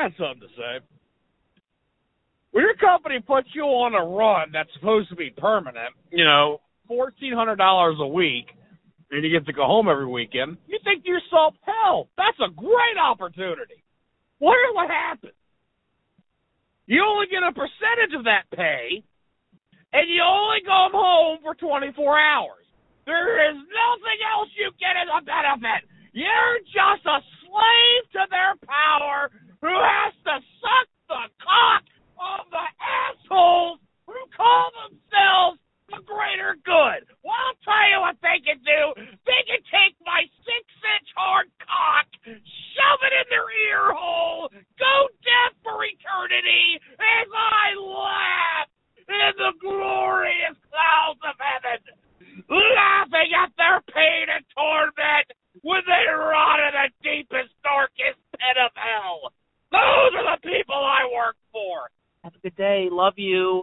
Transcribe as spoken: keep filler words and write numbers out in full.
got something to say. When your company puts you on a run that's supposed to be permanent, you know, fourteen hundred dollars a week, and you get to go home every weekend, you think to yourself, hell, that's a great opportunity. Wonder what happens. You only get a percentage of that pay, and you only go home for twenty-four hours. There is nothing else you get as a benefit. You're just a slave to their power who has to suck the cock of the assholes who call themselves the greater good. Well, I'll tell you what they can do. They can take my six-inch hard cock, shove it in their ear hole, go deaf for eternity as I laugh in the glorious clouds of heaven, laughing at their pain and torment when they rot in the deepest, darkest pit of hell. Those are the people I work for. Have a good day. Love you.